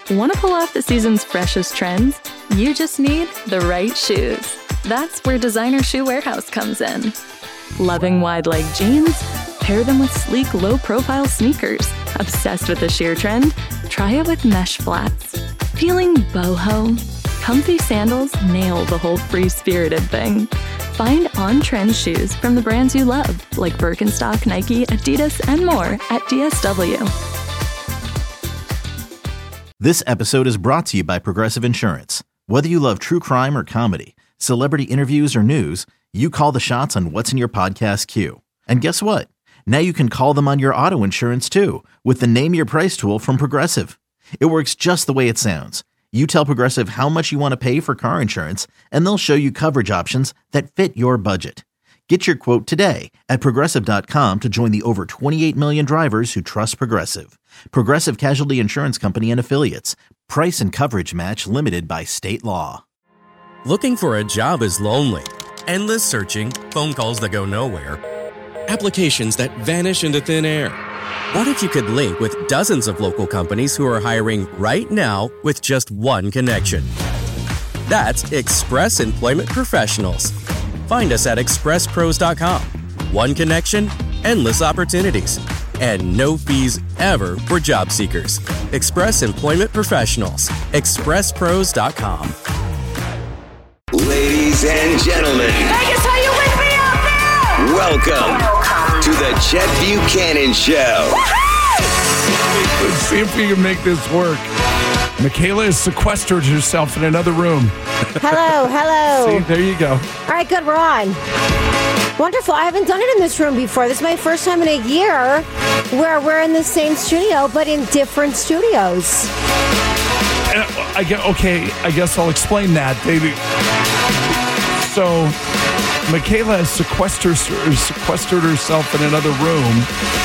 Want to pull off the season's freshest trends? You just need the right shoes. That's where Designer Shoe Warehouse comes in. Loving wide-leg jeans? Pair them with sleek, low-profile sneakers. Obsessed with the sheer trend? Try it with mesh flats. Feeling boho? Comfy sandals nail the whole free-spirited thing. Find on-trend shoes from the brands you love, like Birkenstock, Nike, Adidas, and more at DSW. This episode is brought to you by Progressive Insurance. Whether you love true crime or comedy, celebrity interviews or news, you call the shots on what's in your podcast queue. And guess what? Now you can call them on your auto insurance too with the Name Your Price tool from Progressive. It works just the way it sounds. You tell Progressive how much you want to pay for car insurance, and they'll show you coverage options that fit your budget. Get your quote today at Progressive.com to join the over 28 million drivers who trust Progressive. Progressive Casualty Insurance Company and Affiliates. Price and coverage match limited by state law. Looking for a job is lonely. Endless searching, phone calls that go nowhere, applications that vanish into thin air. What if you could link with dozens of local companies who are hiring right now with just one connection? That's Express Employment Professionals. Find us at expresspros.com. One connection, endless opportunities, and no fees ever for job seekers. Express Employment Professionals. expresspros.com. Ladies and gentlemen, Vegas, are you with me out there? welcome to the Chet Buchanan Show. Let's see if we can make this work. Michaela has sequestered herself in another room. Hello. See, there you go. All right, good, we're on. Wonderful. I haven't done it in this room before. This is my first time in a year where we're in the same studio, but in different studios. I guess I'll explain that. So, Michaela has sequestered herself in another room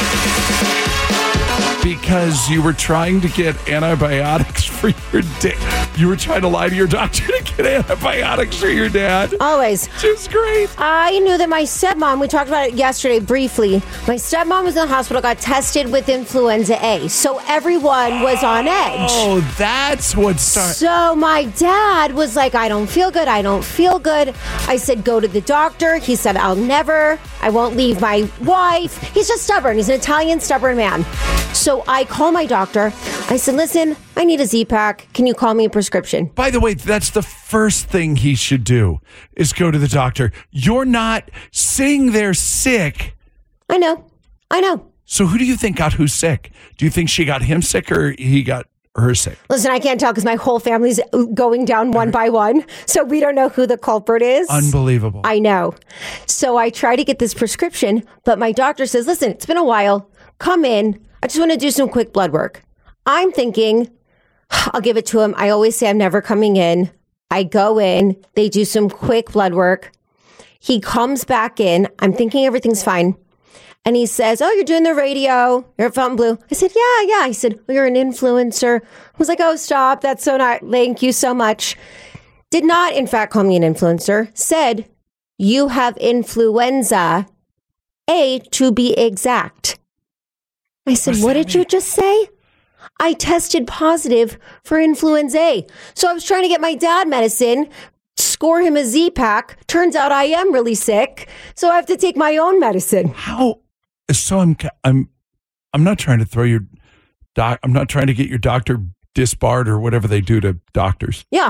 because you were trying to get antibiotics for your dad. You were trying to lie to your doctor to get antibiotics for your dad. Always. Which is great. I knew that my stepmom, we talked about it yesterday briefly, my stepmom was in the hospital, got tested with influenza A. So everyone was on edge. Oh, that's what started. So my dad was like, I don't feel good. I said, go to the doctor. He said, I won't leave my wife. He's just stubborn. He's an Italian stubborn man. So I call my doctor. I said, listen, I need a Z-Pack. Can you call me a prescription? By the way, that's the first thing he should do is go to the doctor. You're not sitting there sick. I know. So who do you think got who sick? Do you think she got him sick or he got her sick? Listen, I can't tell because my whole family's going down one by one. So we don't know who the culprit is. Unbelievable. I know. So I try to get this prescription, but my doctor says, listen, it's been a while. Come in. I just want to do some quick blood work. I'm thinking, I'll give it to him. I always say I'm never coming in. I go in. They do some quick blood work. He comes back in. I'm thinking everything's fine. And he says, oh, you're doing the radio. You're at Fontainebleau. I said, yeah. He said, well, you're an influencer. I was like, oh, stop. That's so not. Thank you so much. Did not, in fact, call me an influencer. Said, you have influenza A to be exact. I said, what did you just say? I tested positive for influenza A. So I was trying to get my dad medicine, score him a Z-Pack. Turns out I am really sick. So I have to take my own medicine. How? So I'm not trying to throw your I'm not trying to get your doctor disbarred or whatever they do to doctors. Yeah.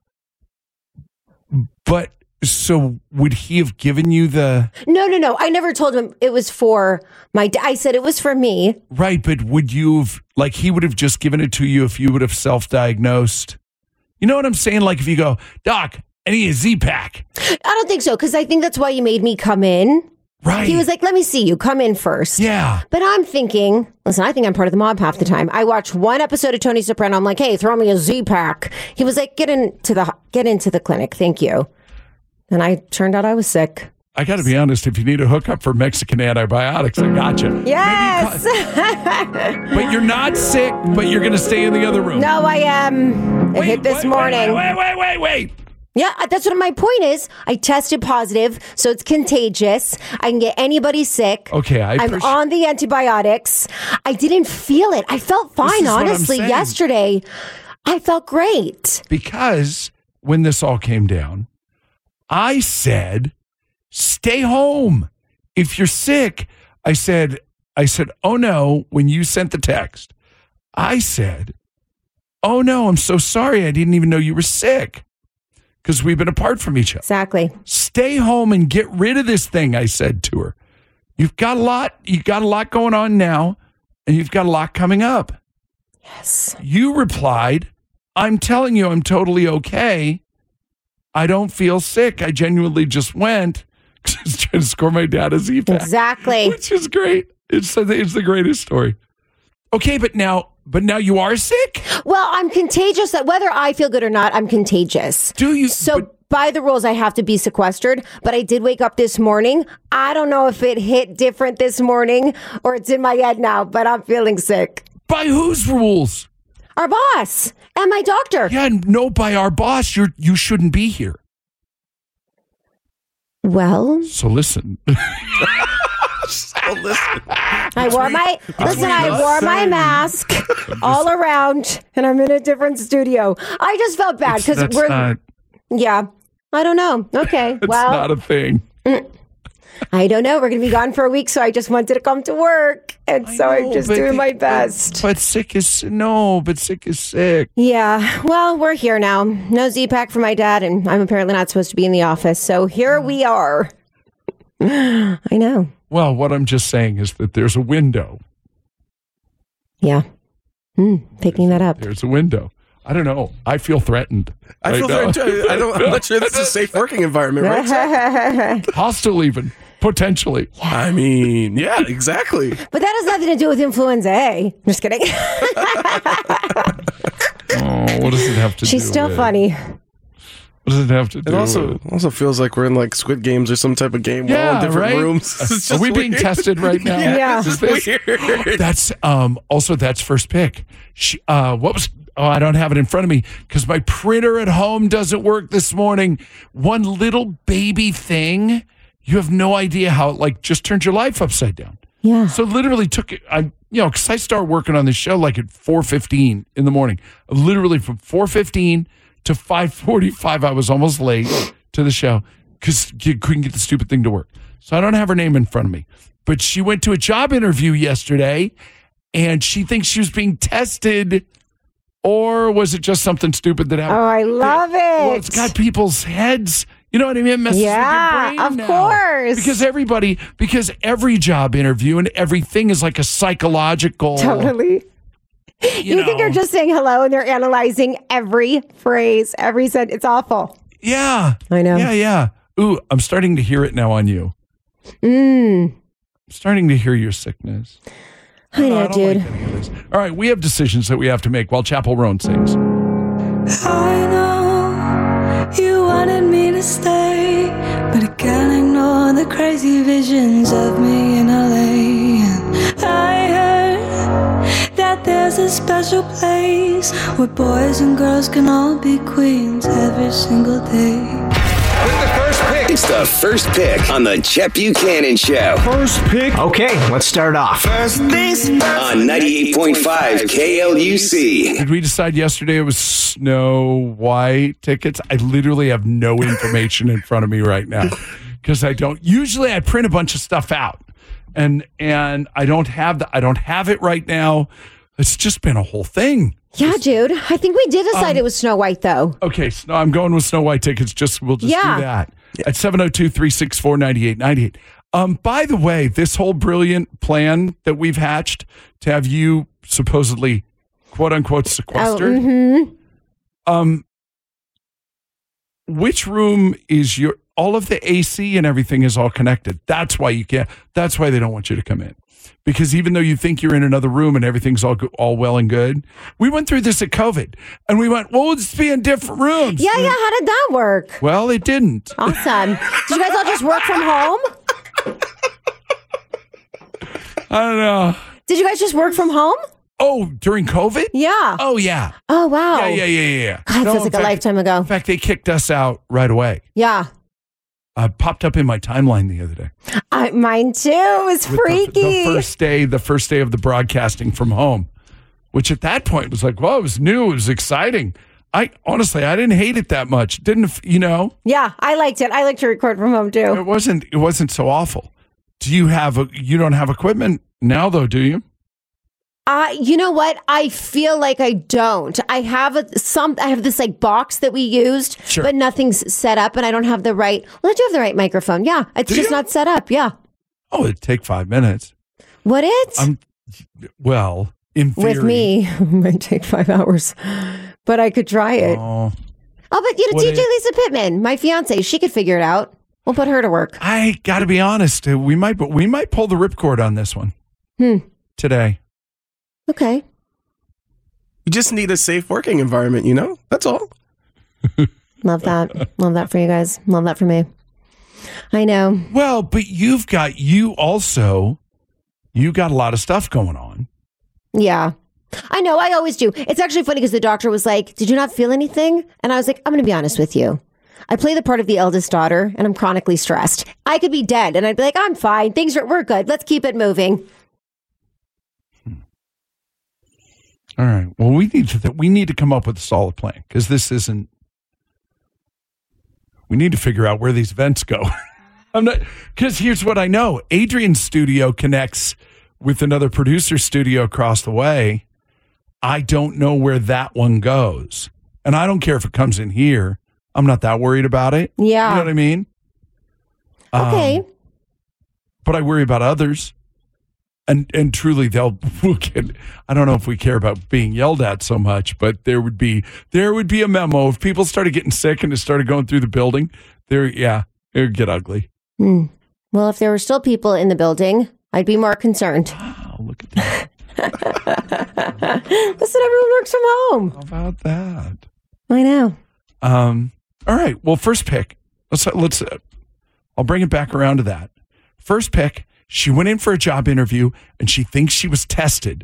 But so would he have given you the... No. I never told him it was for my... I said it was for me. Right, but would you have... Like, he would have just given it to you if you would have self-diagnosed? You know what I'm saying? Like, if you go, Doc, I need a Z-Pack. I don't think so, because I think that's why he made me come in. Right. He was like, let me see you. Come in first. Yeah. But I'm thinking, listen, I think I'm part of the mob half the time. I watch one episode of Tony Soprano. I'm like, hey, throw me a Z-Pack. He was like, get into the clinic. Thank you. And I turned out I was sick. I got to be honest, if you need a hookup for Mexican antibiotics, I got you. Yes. But you're not sick, but you're going to stay in the other room. No, I am. It hit this morning. Wait. Yeah, that's what my point is. I tested positive, so it's contagious. I can get anybody sick. Okay, I'm on the antibiotics. I didn't feel it. I felt fine, honestly, yesterday. I felt great. Because when this all came down, I said, stay home. If you're sick, I said, oh no, when you sent the text, I said, oh no, I'm so sorry. I didn't even know you were sick because we've been apart from each other. Exactly. Stay home and get rid of this thing, I said to her. You've got a lot going on now, and you've got a lot coming up. Yes. You replied, I'm telling you, I'm totally okay. I don't feel sick. I genuinely just went because I was trying to score my dad a Z-Pack. Exactly. Which is great. It's the greatest story. Okay, but now you are sick? Well, I'm contagious. Whether I feel good or not, I'm contagious. Do you? So by the rules, I have to be sequestered. But I did wake up this morning. I don't know if it hit different this morning or it's in my head now, but I'm feeling sick. By whose rules? Our boss and my doctor. Yeah, no, by our boss, you shouldn't be here. Well, so listen. I wore my mask all around, and I'm in a different studio. I just felt bad because yeah, I don't know. Okay, it's not a thing. I don't know. We're going to be gone for a week, so I just wanted to come to work, and I'm just doing my best. But sick is sick. Yeah, well, we're here now. No Z-Pack for my dad, and I'm apparently not supposed to be in the office, so here we are. I know. Well, what I'm just saying is that there's a window. Yeah. Picking that up. There's a window. I don't know. I feel threatened. I feel threatened too. I'm not sure this is a safe working environment, right? Hostile even, potentially. Yeah. I mean, yeah, exactly. But that has nothing to do with influenza A. Just kidding. What does it have to do with? She's still funny. What does it have to do It also feels like we're in like Squid Games or some type of game. Yeah, all in different right? rooms. Are we being tested right now? Yeah. Is this weird? That's that's first pick. I don't have it in front of me because my printer at home doesn't work this morning. One little baby thing, you have no idea how it just turned your life upside down. Yeah. So literally took it, because I started working on this show like at 4:15 in the morning. Literally from 4:15 to 5:45, I was almost late to the show because you couldn't get the stupid thing to work. So I don't have her name in front of me. But she went to a job interview yesterday, and she thinks she was being tested. Or was it just something stupid that happened? Oh, I love it. Well, it's got people's heads. You know what I mean? It messes with your brain of now. Course. Because every job interview and everything is like a psychological. Totally. You think you're just saying hello and they're analyzing every phrase, every sentence. It's awful. Yeah. I know. Yeah. Ooh, I'm starting to hear it now on you. I'm starting to hear your sickness. I know, dude. Like any of this. All right, we have decisions that we have to make while Chapel Roan sings. I know you wanted me to stay, but I can't ignore the crazy visions of me in LA. And I heard that there's a special place where boys and girls can all be queens every single day. With the first pick. It's the first pick on the Chet Buchanan Show. First pick. Okay, let's start off. First things first. On 98.5 KLUC. Did we decide yesterday it was Snow White tickets? I literally have no information in front of me right now because I don't. Usually I print a bunch of stuff out and I don't have it right now. It's just been a whole thing. Yeah, dude. I think we did decide it was Snow White, though. Okay, so I'm going with Snow White tickets. We'll just do that at 702-364-9898. By the way, this whole brilliant plan that we've hatched to have you supposedly, quote unquote, sequestered. Which room is your? All of the AC and everything is all connected. That's why you can't. That's why they don't want you to come in. Because even though you think you're in another room and everything's all well and good, we went through this at COVID, and we went, well, we'll just be in different rooms. Yeah. How did that work? Well, it didn't. Awesome. Did you guys all just work from home? I don't know. Did you guys just work from home? Oh, during COVID? Yeah. Oh, yeah. Oh, wow. Yeah. God, it feels like a lifetime ago. In fact, they kicked us out right away. Yeah. Popped up in my timeline the other day. Mine too. It was freaky. The first day of the broadcasting from home which at that point was like, well, it was new. It was exciting. Honestly, I didn't hate it that much. Yeah, I liked it. I like to record from home too. It wasn't so awful. You don't have equipment now though, do you? You know what? I feel like I don't. I have this like box that we used, Sure. but nothing's set up, and I don't have the right. Well, I do have the right microphone. Yeah, it's just not set up. Yeah. Oh, it'd take 5 minutes. Would it? In theory. With me, it might take 5 hours, but I could try it. Oh, but DJ Lisa Pittman, my fiance, she could figure it out. We'll put her to work. I got to be honest. We might pull the ripcord on this one today. Okay. You just need a safe working environment, That's all. Love that. Love that for you guys. Love that for me. I know. Well, but you got a lot of stuff going on. Yeah. I know. I always do. It's actually funny because the doctor was like, did you not feel anything? And I was like, I'm going to be honest with you. I play the part of the eldest daughter and I'm chronically stressed. I could be dead and I'd be like, I'm fine. We're good. Let's keep it moving. All right. Well, we need to come up with a solid plan because this isn't. We need to figure out where these events go. Because here's what I know: Adrian's studio connects with another producer studio across the way. I don't know where that one goes, and I don't care if it comes in here. I'm not that worried about it. Yeah, you know what I mean. Okay. But I worry about others. And truly, we'll get. I don't know if we care about being yelled at so much, but there would be a memo if people started getting sick and it started going through the building. It would get ugly. Well, if there were still people in the building, I'd be more concerned. Wow, look at that! Listen, everyone works from home. How about that? I know. All right. Well, first pick. Let's. I'll bring it back around to that. First pick. She went in for a job interview and she thinks she was tested.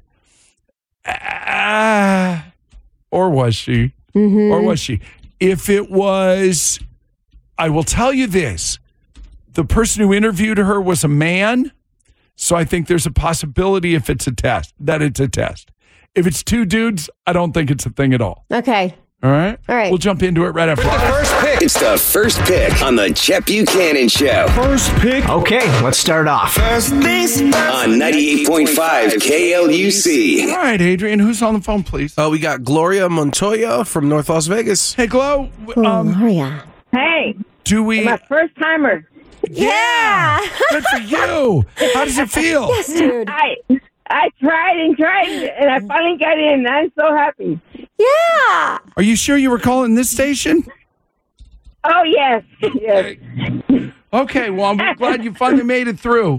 Or was she? Mm-hmm. Or was she? If it was, I will tell you this. The person who interviewed her was a man. So I think there's a possibility that it's a test. If it's two dudes, I don't think it's a thing at all. Okay. All right? All right. We'll jump into it right after. First pick. It's the first pick on the Chet Buchanan Show. First pick. Okay, let's start off. On 98.5 KLUC. All right, Adrian, who's on the phone, please? We got Gloria Montoya from North Las Vegas. Hey, Glo. Gloria. Hey. Do we... My first timer. Yeah. Good for you. How does it feel? Yes, dude. I tried and I finally got in. I'm so happy. Yeah. Are you sure you were calling this station? Oh, yes. Yes. Okay, well, I'm glad you finally made it through.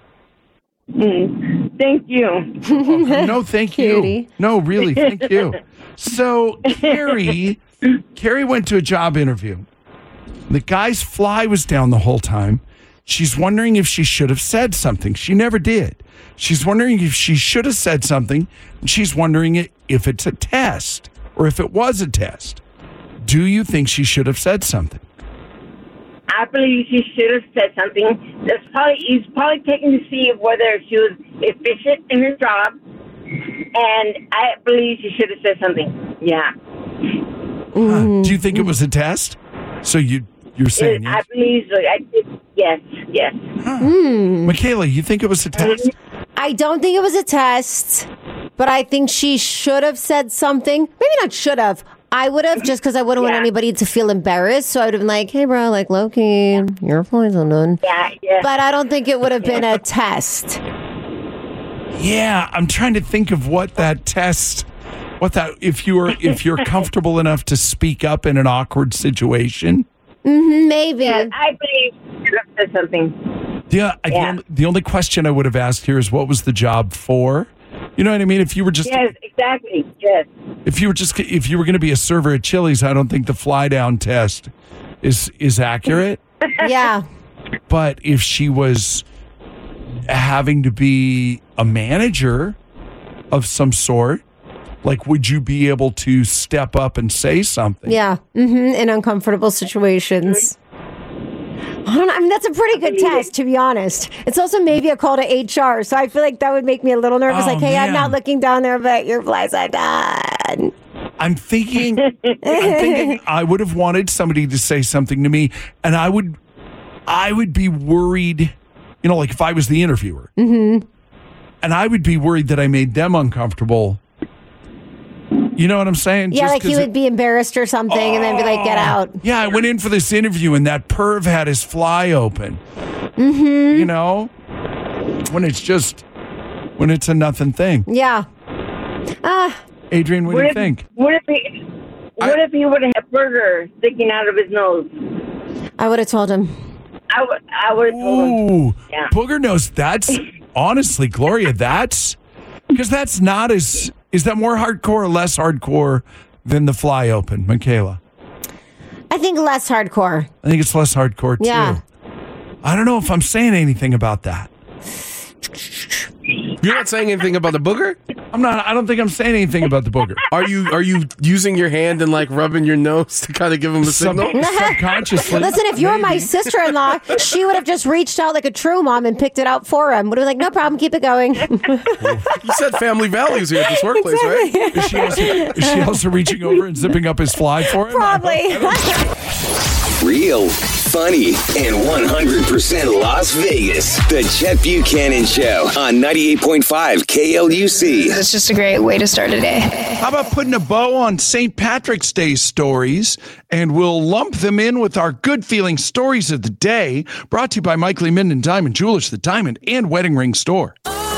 Thank you. No, thank you. Cutie. No, really, thank you. So, Carrie went to a job interview. The guy's fly was down the whole time. She's wondering if she should have said something. She never did. She's wondering if she should have said something. And she's wondering if it's a test or if it was a test. Do you think she should have said something? I believe she should have said something. He's probably checking to see whether she was efficient in her job. And I believe she should have said something. Yeah. Do you think it was a test? So you're saying yes? I believe so. Yes. Michaela, you think it was a test? I don't think it was a test, but I think she should have said something. Maybe not should have. I would have, just because I wouldn't want anybody to feel embarrassed. So I would have been like, hey, bro, like, low-key, you're poisoning. Yeah. But I don't think it would have been a test. Yeah, I'm trying to think of what that test... if you're comfortable enough to speak up in an awkward situation. Maybe. Yeah, I believe she should have said something. The only question I would have asked here is what was the job for? You know what I mean? If you were just yes, exactly. Yes. If you were going to be a server at Chili's, I don't think the fly down test is accurate. Yeah. But if she was having to be a manager of some sort, like, would you be able to step up and say something? Yeah. In uncomfortable situations. I don't know. I mean, that's a pretty good test, to be honest. It's also maybe a call to HR, so I feel like that would make me a little nervous. Oh, like, hey, I'm man. not looking down there, but your flies are done. I'm thinking I would have wanted somebody to say something to me, and I would be worried, like if I was the interviewer. Mm-hmm. And I would be worried that I made them uncomfortable. You know what I'm saying? Yeah, Just like he 'cause would be embarrassed or something and then be like, get out. Yeah, I went in for this interview and that perv had his fly open. Mm-hmm. When it's a nothing thing. Yeah. Adrian, what do you think? What if he would have had burger sticking out of his nose? I would have told him. I would have told him. Ooh, Yeah. booger nose. That's honestly, Gloria, because that's not as, is that more hardcore or less hardcore than the fly open, Michaela? I think less hardcore. I think it's less hardcore too. Yeah. I don't know if I'm saying anything about that. You're not saying anything about the booger? I'm not. I don't think I'm saying anything about the booger. Are you using your hand and like rubbing your nose to kind of give him a signal? Subconsciously. Listen, if you were my sister-in-law, she would have just reached out like a true mom and picked it out for him. Would have been like, no problem, keep it going. You said family values here at this workplace, right? Is she also reaching over and zipping up his fly for him? Probably. Real, funny, and 100% Las Vegas. The Chet Buchanan Show on 98.5 KLUC. It's just a great way to start a day. How about putting a bow on St. Patrick's Day stories, and we'll lump them in with our good feeling stories of the day, brought to you by Mike Lee Minden Diamond Jewelers, the Diamond and Wedding Ring Store.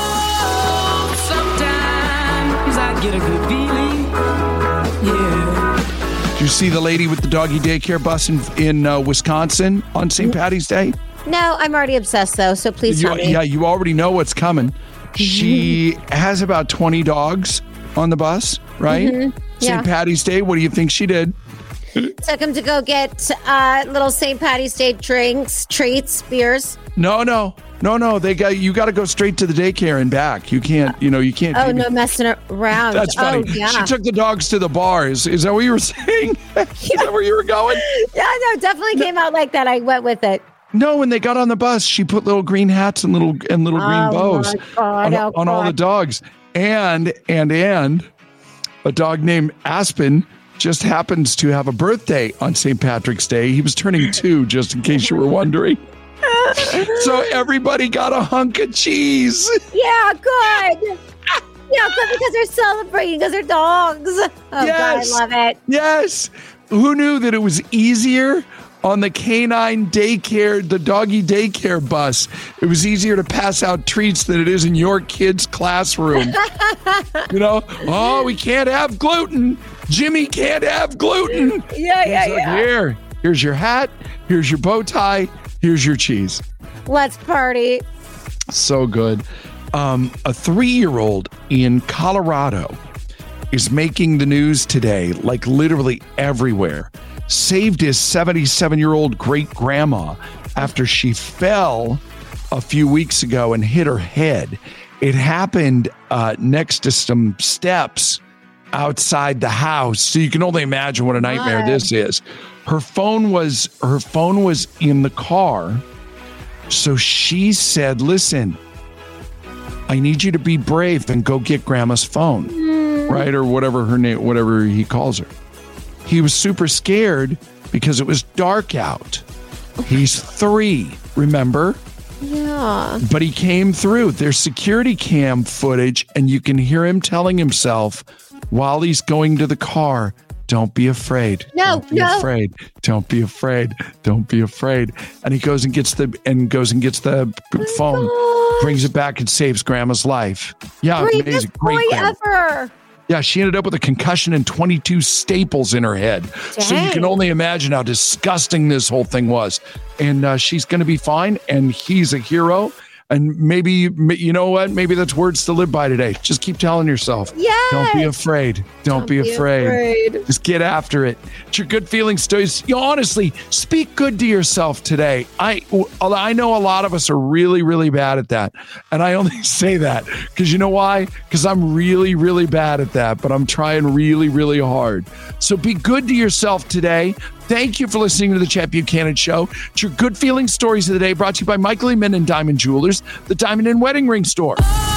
Oh, sometimes I get a good feeling. Yeah. Did you see the lady with the doggy daycare bus in Wisconsin on St. Patty's Day? No, I'm already obsessed, though, so please tell me. Yeah, you already know what's coming. She has about 20 dogs on the bus, right? Mm-hmm. Yeah. St. Patty's Day, what do you think she did? Took him to go get little St. Patty's Day drinks, treats, beers. No. You got to go straight to the daycare and back. You can't. You can't. Oh, no messing around. That's funny. Oh, yeah. She took the dogs to the bars. Is that what you were saying? Is that where you were going? Yeah, no, definitely came out like that. I went with it. No, when they got on the bus, she put little green hats and little green bows on all the dogs, and a dog named Aspen just happens to have a birthday on St. Patrick's Day. He was turning 2, just in case you were wondering. So everybody got a hunk of cheese. Yeah, good. Yeah, good, because they're celebrating, because they're dogs. Oh, Yes. God, I love it. Yes. Who knew that it was easier on the canine daycare, the doggy daycare bus? It was easier to pass out treats than it is in your kid's classroom. Oh, we can't have gluten. Jimmy can't have gluten. Yeah. Here's your hat. Here's your bow tie. Here's your cheese. Let's party. So good. A 3-year-old in Colorado is making the news today, like literally everywhere. Saved his 77-year-old great-grandma after she fell a few weeks ago and hit her head. It happened next to some steps outside the house. So you can only imagine what a nightmare this is. Her phone was in the car. So she said, listen, I need you to be brave and go get grandma's phone. Right? Or whatever her name, whatever he calls her. He was super scared because it was dark out. He's 3, remember? Yeah. But he came through. There's security cam footage, and you can hear him telling himself while he's going to the car, don't be afraid. Don't be afraid. Don't be afraid. Don't be afraid. And he goes and gets the phone, brings it back and saves grandma's life. Yeah, amazing. Great ever. Yeah, she ended up with a concussion and 22 staples in her head. Dang. So you can only imagine how disgusting this whole thing was. And she's going to be fine, and he's a hero. And maybe, you know what? Maybe that's words to live by today. Just keep telling yourself. Yes. Don't be afraid. Don't be afraid. Just get after it. It's your good feeling stories. Honestly, speak good to yourself today. I know a lot of us are really, really bad at that. And I only say that because you know why? Because I'm really, really bad at that. But I'm trying really, really hard. So be good to yourself today. Thank you for listening to the Chet Buchanan Show. It's your good feeling stories of the day brought to you by Michael E. Min and Diamond Jewelers, the Diamond and Wedding Ring Store.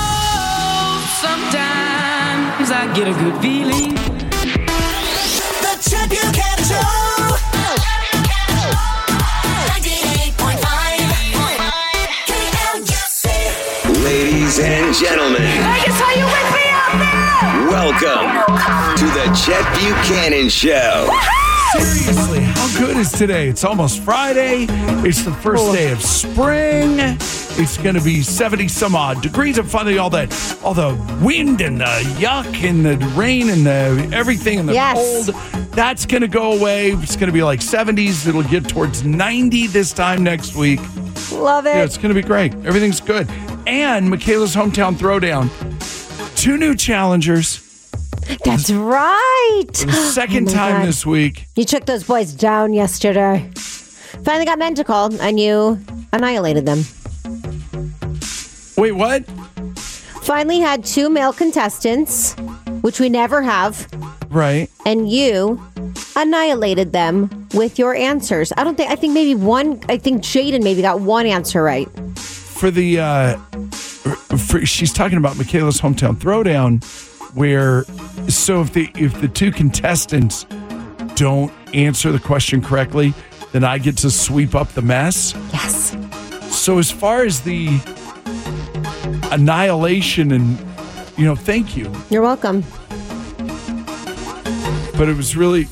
Sometimes I get a good feeling. The Chet Buchanan Show. 98.5 KLUC. Ladies and gentlemen. Vegas, are you with me out there? Welcome to the Chet Buchanan Show. Seriously, how good is today? It's almost Friday. It's the first day of spring. It's going to be 70 some odd degrees of finally all the wind and the yuck and the rain and the everything and the cold. That's going to go away. It's going to be like 70s. It'll get towards 90 this time next week. Love it. Yeah, it's going to be great. Everything's good. And Michaela's Hometown Throwdown. 2 new challengers. That's right. For the second time this week. You took those boys down yesterday. Finally got men to call, and you annihilated them. Wait, what? Finally had 2 male contestants, which we never have. Right. And you annihilated them with your answers. I think maybe one, I think Jaden maybe got one answer right. For the, she's talking about Michaela's Hometown Throwdown, where, so if the 2 contestants don't answer the question correctly, then I get to sweep up the mess. Yes. So as far as the annihilation and, thank you. You're welcome. But it was really,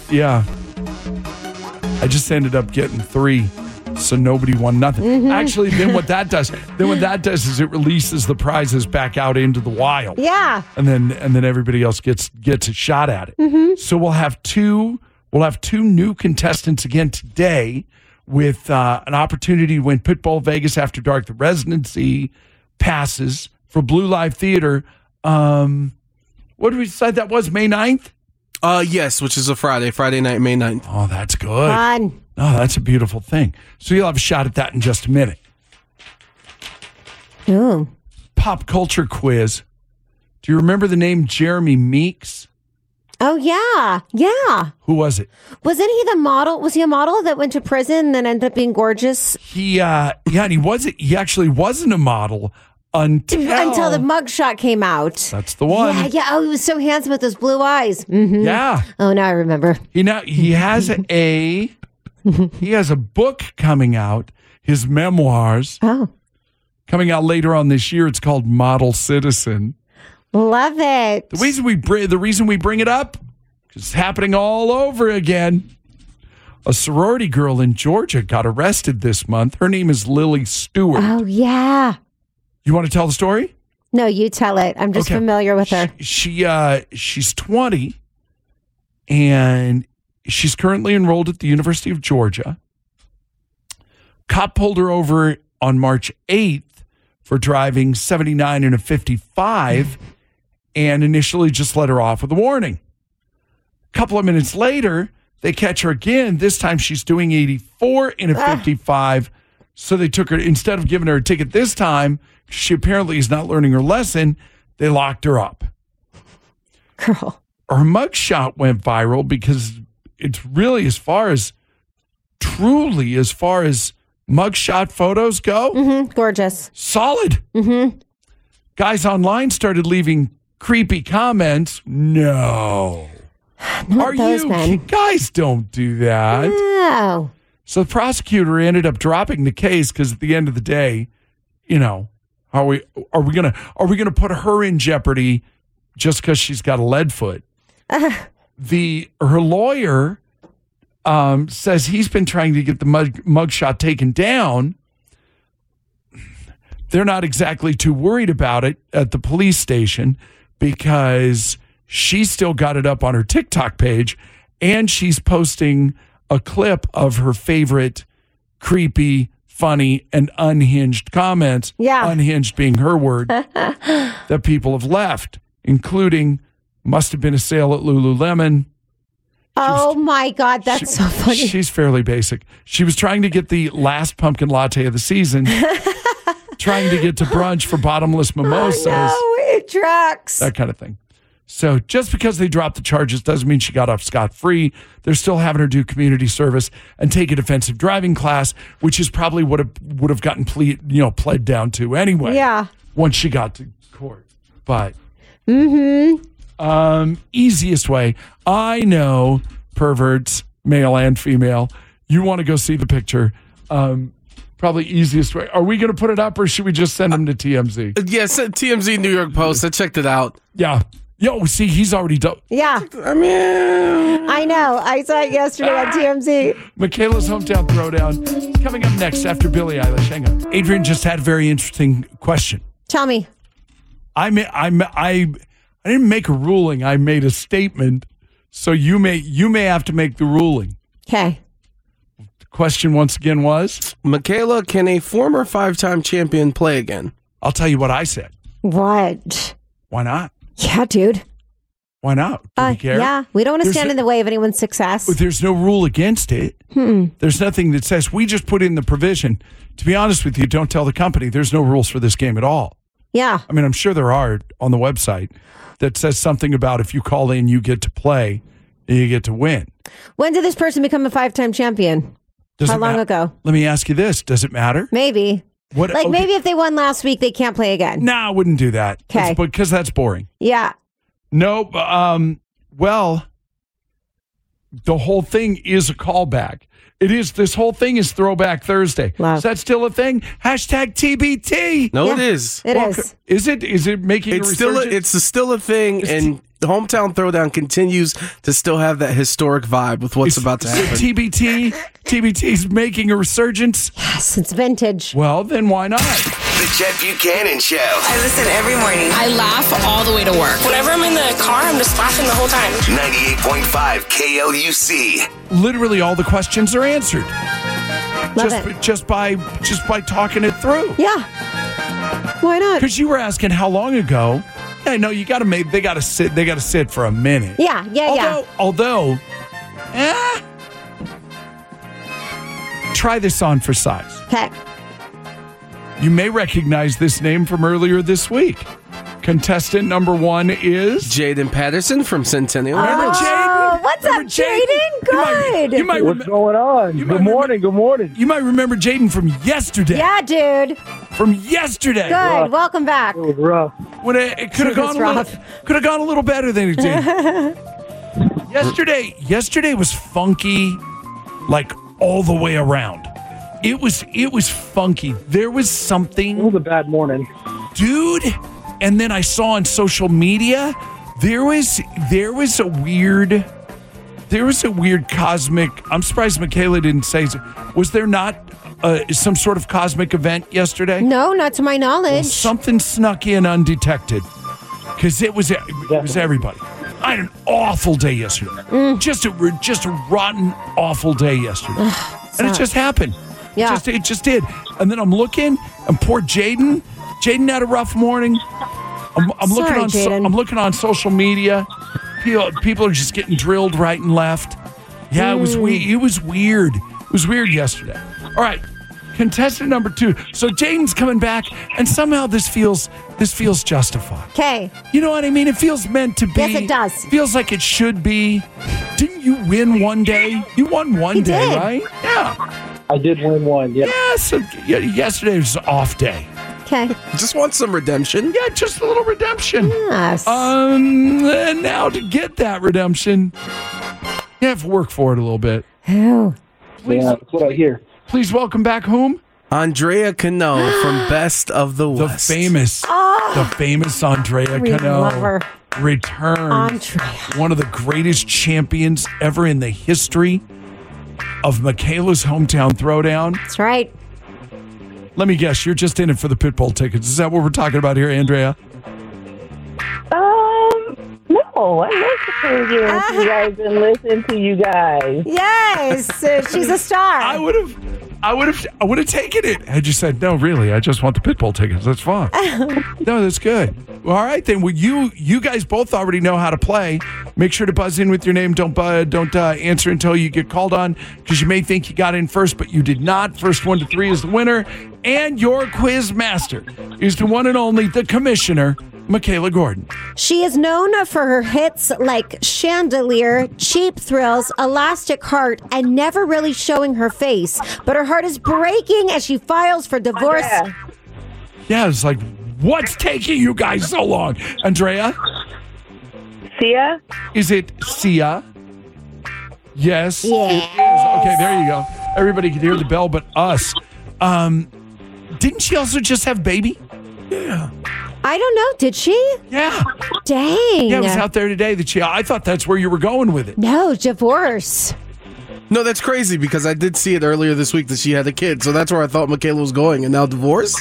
I just ended up getting 3. So nobody won nothing. Mm-hmm. Actually, then what that does is it releases the prizes back out into the wild. Yeah. And then everybody else gets a shot at it. Mm-hmm. So we'll have two new contestants again today with an opportunity to win Pitbull Vegas After Dark, the residency passes for Blue Live Theater. What did we decide that was, May 9th? Yes, which is a Friday night, May 9th. Oh, that's good. Fun. Oh, that's a beautiful thing. So you'll have a shot at that in just a minute. Ooh. Pop culture quiz. Do you remember the name Jeremy Meeks? Oh, yeah. Yeah. Who was it? Wasn't he the model? Was he a model that went to prison and then ended up being gorgeous? And he actually wasn't a model until the mugshot came out. That's the one. Yeah. Oh, he was so handsome with those blue eyes. Mm-hmm. Yeah. Oh, now I remember. He has a book coming out, his memoirs. Oh. Coming out later on this year. It's called Model Citizen. Love it. The reason we bring it up is it's happening all over again. A sorority girl in Georgia got arrested this month. Her name is Lily Stewart. Oh, yeah. You want to tell the story? No, you tell it. I'm just familiar with her. She's 20, and she's currently enrolled at the University of Georgia. Cop pulled her over on March 8th for driving 79 in a 55 and initially just let her off with a warning. A couple of minutes later, they catch her again. This time she's doing 84 in a 55. So they took her, instead of giving her a ticket this time, she apparently is not learning her lesson, they locked her up. Girl. Her mugshot went viral because it's really as far as mugshot photos go. Mm-hmm. Gorgeous. Solid. Mm-hmm. Guys online started leaving creepy comments. No. Not those men. Guys don't do that. No. So the prosecutor ended up dropping the case because at the end of the day, are we gonna put her in jeopardy just because she's got a lead foot? Her lawyer says he's been trying to get the mugshot taken down. They're not exactly too worried about it at the police station because she's still got it up on her TikTok page and she's posting a clip of her favorite creepy, funny, and unhinged comments. Yeah. Unhinged being her word that people have left, including must have been a sale at Lululemon. My God, that's so funny. She's fairly basic. She was trying to get the last pumpkin latte of the season, trying to get to brunch for bottomless mimosas. Oh, no, it tracks. That kind of thing. So just because they dropped the charges doesn't mean she got off scot-free. They're still having her do community service and take a defensive driving class, which is probably what would have gotten pled down to anyway. Yeah. Once she got to court. But Mm-hmm. Easiest way. I know perverts, male and female. You want to go see the picture. Probably easiest way. Are we going to put it up or should we just send them to TMZ? Yes, TMZ New York Post. I checked it out. Yeah. Yo, see, he's already done. Yeah. I mean, I know. I saw it yesterday on TMZ. Michaela's Hometown Throwdown coming up next after Billie Eilish. Hang on. Adrian just had a very interesting question. Tell me. I didn't make a ruling. I made a statement. So you may have to make the ruling. Okay. The question once again was, Michaela, can a former 5-time champion play again? I'll tell you what I said. What? Why not? Yeah, dude. Why not? Do we care? Yeah, we don't want to stand in the way of anyone's success. There's no rule against it. There's nothing that says we just put in the provision. To be honest with you, don't tell the company. There's no rules for this game at all. Yeah. I mean, I'm sure there are on the website that says something about if you call in, you get to play and you get to win. When did this person become a 5-time champion? How long ago? Let me ask you this. Does it matter? Maybe. Maybe if they won last week, they can't play again. No, I wouldn't do that. Okay. Because that's boring. Yeah. No, well, the whole thing is a callback. It is. This whole thing is Throwback Thursday. Wow. Is that still a thing? Hashtag TBT. No, it is. It is. Is it? Is it making It's a still resurgence? it's still a thing, and the Hometown Throwdown continues to still have that historic vibe with what's about to happen. TBT's making a resurgence? Yes, it's vintage. Well, then why not? The Chet Buchanan Show. I listen every morning. I laugh all the way to work. Whenever I'm in the car, I'm just laughing the whole time. 98.5 KLUC. Literally all the questions are answered. Just by talking it through. Yeah. Why not? Because you were asking how long ago. Yeah, no, they got to sit for a minute. Yeah. Although, try this on for size. Okay. You may recognize this name from earlier this week. Contestant number 1 is Jaden Patterson from Centennial. Remember Jaden? What's up, Jaden? Good. What's going on? Good morning. You might remember Jaden from yesterday. Yeah, dude. From yesterday. Good. Welcome back. It was rough. It could have gone a little better than it did. Yesterday was funky, like all the way around. It was funky. There was something. It was a bad morning, dude. And then I saw on social media there was a weird cosmic. I'm surprised Michaela didn't say. Was there not some sort of cosmic event yesterday? No, not to my knowledge. Well, something snuck in undetected because it was everybody. I had an awful day yesterday. Just a rotten, awful day yesterday, and it just happened. Yeah. It just did. And then I'm looking, and poor Jaden. Jaden had a rough morning. I'm looking on social media. People are just getting drilled right and left. Yeah, it was weird. It was weird yesterday. All right, contestant number 2. So Jaden's coming back, and somehow this feels justified. Okay. You know what I mean? It feels meant to be. Yes, it does. Feels like it should be. Didn't you win one day? You won one day, did. right? Yeah. I did win one. Yeah. Yeah. So yesterday was an off day. Okay. Just want some redemption. Yeah, just a little redemption. Yes. And now to get that redemption, you have to work for it a little bit. Oh. Yeah, that's what I hear. Please welcome back whom? Andrea Cano from Best of the West. The famous Andrea We Cano love her. returns. Andrea. One of the greatest champions ever in the history of Michaela's Hometown Throwdown. That's right. Let me guess, you're just in it for the Pitbull tickets. Is that what we're talking about here, Andrea? No, I'm listening to you guys and listen to you guys. Yes, she's a star. I would have taken it had you said, no, really, I just want the Pitbull tickets. That's fine. No, that's good. All right, then. Well, you guys both already know how to play. Make sure to buzz in with your name. Don't answer until you get called on, because you may think you got in first, but you did not. First 1 to 3 is the winner. And your quiz master is the one and only, the commissioner, Michaela Gordon. She is known for her hits like Chandelier, Cheap Thrills, Elastic Heart, and never really showing her face. But her heart is breaking as she files for divorce. Yeah, it's like, what's taking you guys so long? Andrea? Sia? Is it Sia? Yes. Yes. It is. Okay, there you go. Everybody can hear the bell but us. Didn't she also just have baby? Yeah. I don't know. Did she? Yeah. Dang. Yeah, it was out there today that I thought that's where you were going with it. No, divorce. No, that's crazy because I did see it earlier this week that she had a kid. So that's where I thought Michaela was going. And now divorce?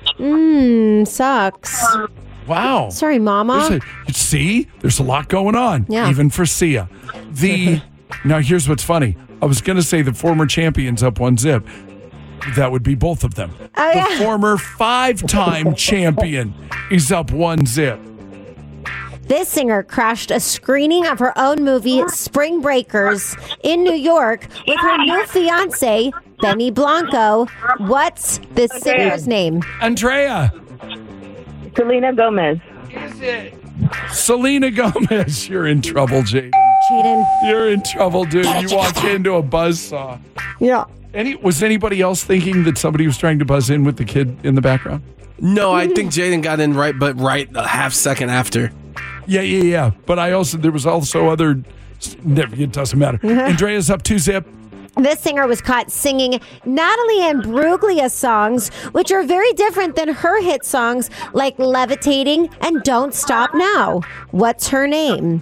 Sucks. Wow. Sorry, Mama. There's a lot going on. Yeah. Even for Sia. Now, here's what's funny. I was going to say the former champions up 1-0. That would be both of them. Oh, the yeah. former 5-time champion is up 1-0. This singer crashed a screening of her own movie, Spring Breakers, in New York with her new fiance, Benny Blanco. What's this singer's name? Andrea. Selena Gomez. Is it? Selena Gomez. You're in trouble, Jaden. You're in trouble, dude. You walked into a buzzsaw. Yeah. Was anybody else thinking that somebody was trying to buzz in with the kid in the background? No, I think Jaden got in right a half second after. Yeah. But there was also other. It doesn't matter. Andrea's up 2-0. This singer was caught singing Natalie Imbruglia songs, which are very different than her hit songs like Levitating and Don't Stop Now. What's her name?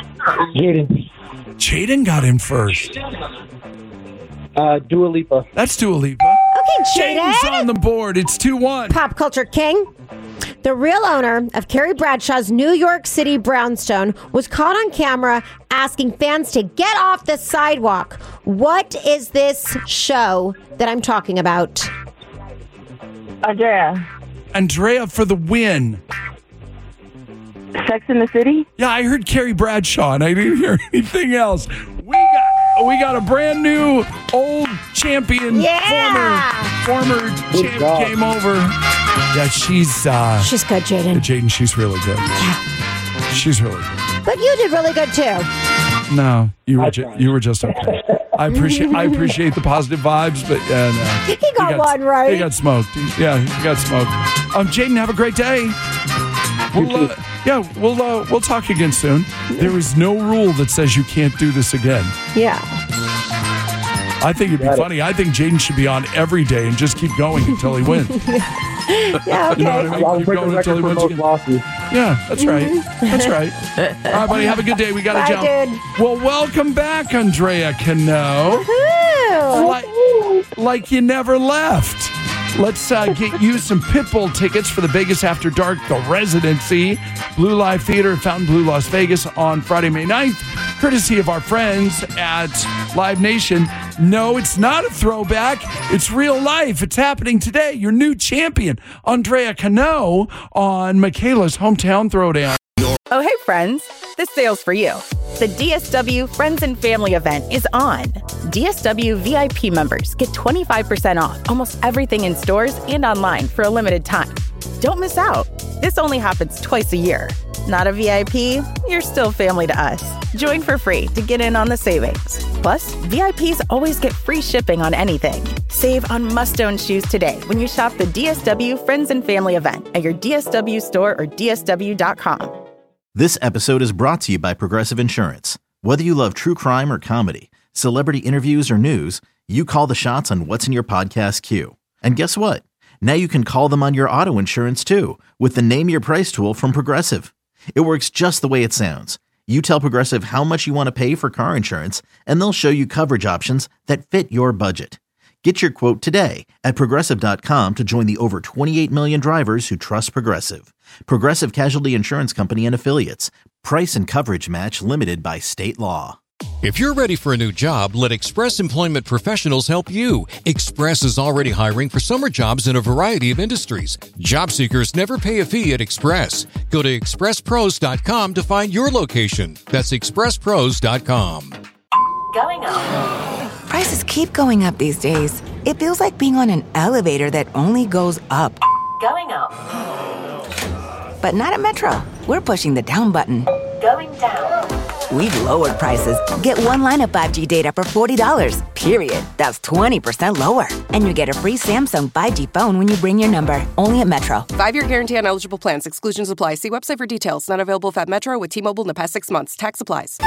Jaden got in first. Dua Lipa. That's Dua Lipa. Okay, Jaden's Jaden. on the board. It's 2-1. Pop culture king. The real owner of Carrie Bradshaw's New York City brownstone was caught on camera asking fans to get off the sidewalk. What is this show that I'm talking about? Andrea for the win. Sex in the City? Yeah, I heard Carrie Bradshaw, and I didn't hear anything else. We got a brand new old champion. Former champ came over. Yeah, she's good, Jaden. Jaden, she's really good. Yeah. She's really good. But you did really good too. No, you were just okay. I appreciate the positive vibes, but no. He got one right. He got smoked. He got smoked. Jaden, have a great day. We'll talk again soon. There is no rule that says you can't do this again. Yeah. I think it'd be funny. I think Jaden should be on every day and just keep going until he wins. Yeah, okay. You know what I mean? Keep going until he wins again. Yeah, that's right. That's right. All right, buddy. Have a good day. We got to jump. Dude. Well, welcome back, Andrea Cano. Like you never left. Let's get you some Pitbull tickets for the Vegas After Dark, The Residency, Blue Live Theater at Fontainebleau, Las Vegas on Friday, May 9th, courtesy of our friends at Live Nation. No, it's not a throwback. It's real life. It's happening today. Your new champion, Andrea Cano, on Michaela's Hometown Throwdown. Oh, hey, friends. This sale's for you. The DSW Friends and Family event is on. DSW VIP members get 25% off almost everything in stores and online for a limited time. Don't miss out. This only happens twice a year. Not a VIP? You're still family to us. Join for free to get in on the savings. Plus, VIPs always get free shipping on anything. Save on must-own shoes today when you shop the DSW Friends and Family event at your DSW store or DSW.com. This episode is brought to you by Progressive Insurance. Whether you love true crime or comedy, celebrity interviews or news, you call the shots on what's in your podcast queue. And guess what? Now you can call them on your auto insurance too with the Name Your Price tool from Progressive. It works just the way it sounds. You tell Progressive how much you want to pay for car insurance, and they'll show you coverage options that fit your budget. Get your quote today at Progressive.com to join the over 28 million drivers who trust Progressive. Progressive Casualty Insurance Company and Affiliates. Price and coverage match limited by state law. If you're ready for a new job, let Express Employment Professionals help you. Express is already hiring for summer jobs in a variety of industries. Job seekers never pay a fee at Express. Go to expresspros.com to find your location. That's expresspros.com. Going up. Prices keep going up these days. It feels like being on an elevator that only goes up. Going up. But not at Metro. We're pushing the down button. Going down. We've lowered prices. Get one line of 5G data for $40, period. That's 20% lower. And you get a free Samsung 5G phone when you bring your number. Only at Metro. 5-year guarantee on eligible plans. Exclusions apply. See website for details. Not available at Metro with T-Mobile in the past 6 months. Tax applies.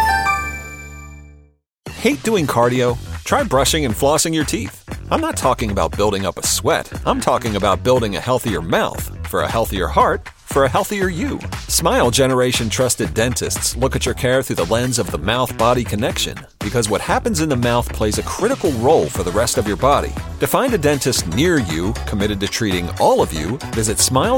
Hate doing cardio? Try brushing and flossing your teeth. I'm not talking about building up a sweat. I'm talking about building a healthier mouth for a healthier heart for a healthier you. Smile Generation trusted dentists look at your care through the lens of the mouth-body connection, because what happens in the mouth plays a critical role for the rest of your body. To find a dentist near you committed to treating all of you, visit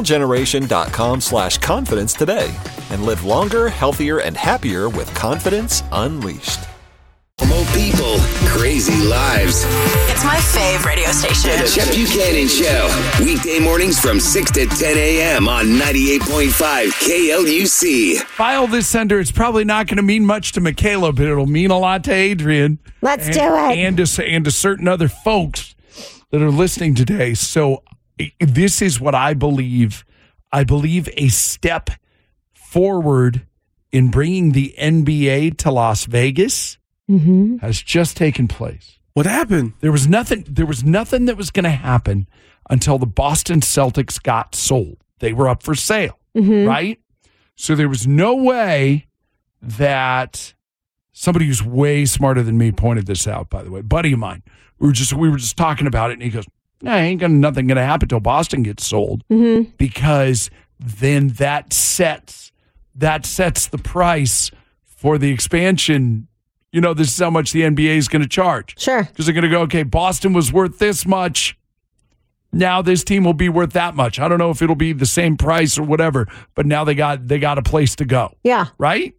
smilegeneration.com/confidence today and live longer, healthier, and happier with confidence unleashed. Normal people, crazy lives. It's my fave radio station. The Chet Buchanan Show. Weekday mornings from 6 to 10 a.m. on 98.5 KLUC. File this under. It's probably not going to mean much to Michaela, but it'll mean a lot to Adrian. Let's do it. And to certain other folks that are listening today. So this is what I believe. I believe a step forward in bringing the NBA to Las Vegas has just taken place. What happened? There was nothing that was going to happen until the Boston Celtics got sold. They were up for sale, right? So there was no way that somebody who's way smarter than me pointed this out, by the way. Buddy of mine. We were just talking about it, and he goes, "No, nothing going to happen until Boston gets sold, because then that sets the price for the expansion. You know, this is how much the NBA is going to charge." Sure. Because they're going to go, okay, Boston was worth this much. Now this team will be worth that much. I don't know if it'll be the same price or whatever, but now they got a place to go. Yeah. Right?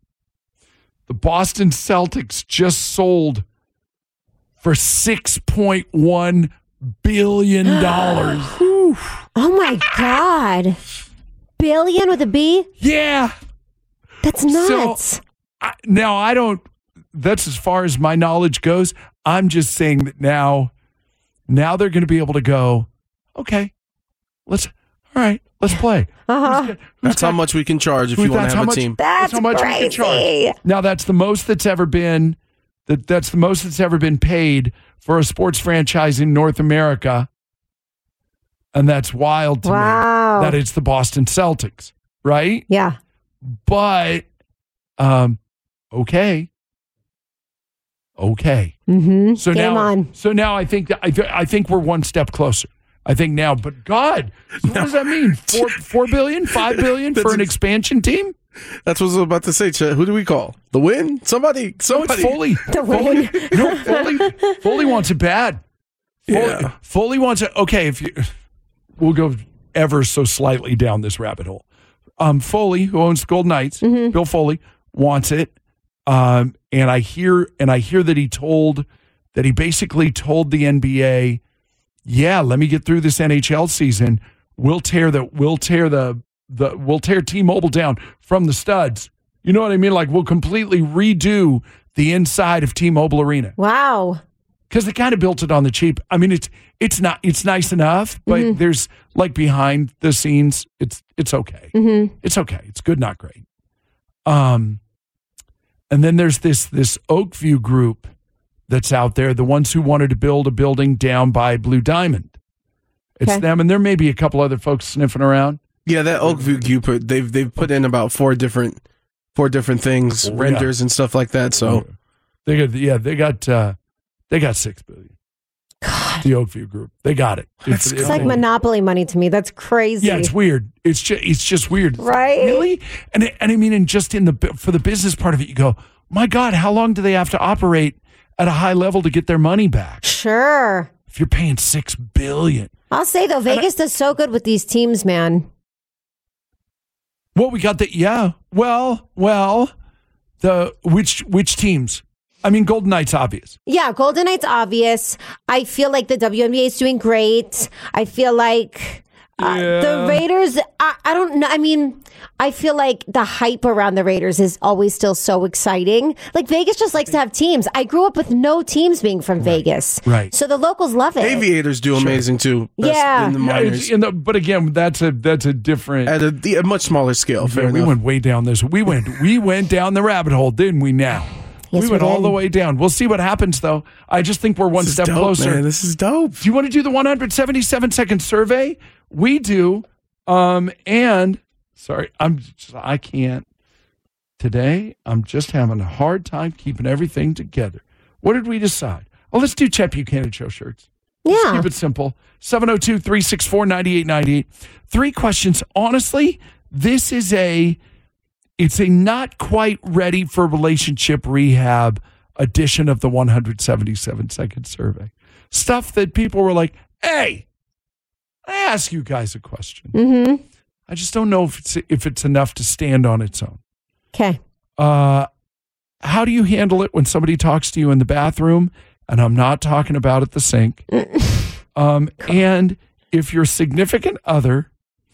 The Boston Celtics just sold for $6.1 billion. Oh, my God. Billion with a B? Yeah. That's nuts. So, that's as far as my knowledge goes. I'm just saying that now they're going to be able to go, okay, let's play. That's how much we can charge if you want to have a team. That's how much crazy. we can charge. Now, that's the most that's ever been paid for a sports franchise in North America. And that's wild to me that it's the Boston Celtics, right? Yeah. But, okay. Mm-hmm. So now I think we're one step closer. I think now, but God, so what does that mean? $4 billion, $5 billion for an expansion team? That's what I was about to say, Chet. Who do we call? The Win? Somebody. No, it's Foley. The Win. No, Foley wants it bad. Foley wants it. Okay, we'll go ever so slightly down this rabbit hole. Foley, who owns the Golden Knights, Bill Foley, wants it. And I hear that he basically told the NBA, yeah, let me get through this NHL season. We'll tear T-Mobile down from the studs. You know what I mean? Like, we'll completely redo the inside of T-Mobile Arena. Wow. Because they kind of built it on the cheap. I mean, it's nice enough, but there's like behind the scenes, it's okay. It's okay. It's good, not great. And then there's this Oakview group that's out there, the ones who wanted to build a building down by Blue Diamond. It's them, and there may be a couple other folks sniffing around. Yeah, that Oakview group, they've put in about four different things, renders and stuff like that. So they got $6 billion. God. The Oakview group, they got it. It's like Monopoly money to me. That's crazy. Yeah, it's weird. It's just weird, right? Really? And I mean, and just for the business part of it, you go, my God, how long do they have to operate at a high level to get their money back? Sure. If you're paying $6 billion, I'll say though, Vegas does so good with these teams, man. Well, we got the which teams? I mean, Golden Knights, obvious. Yeah, Golden Knights, obvious. I feel like the WNBA is doing great. I feel like The Raiders, I don't know. I mean, I feel like the hype around the Raiders is always still so exciting. Like Vegas just likes to have teams. I grew up with no teams being from Vegas. Right. So the locals love it. Aviators do amazing too. Yeah. In the minors. But again, that's a different at a much smaller scale. Fair we enough. went way down this. We went down the rabbit hole, didn't we? Now Yes, we went we all did. the way down. We'll see what happens, though. I just think we're one This is step dope, closer. man. This is dope. Do you want to do the 177-second survey? We do. And sorry, I can't today. I'm just having a hard time keeping everything together. What did we decide? Oh, let's do Chet Buchanan Show shirts. Let's Yeah. keep it simple. 702-364-9898. 3 questions. Honestly, this is it's a not quite ready for relationship rehab edition of the 177-second survey. Stuff that people were like, hey, I ask you guys a question. Mm-hmm. I just don't know if it's enough to stand on its own. Okay. How do you handle it when somebody talks to you in the bathroom? And I'm not talking about at the sink. And if your significant other,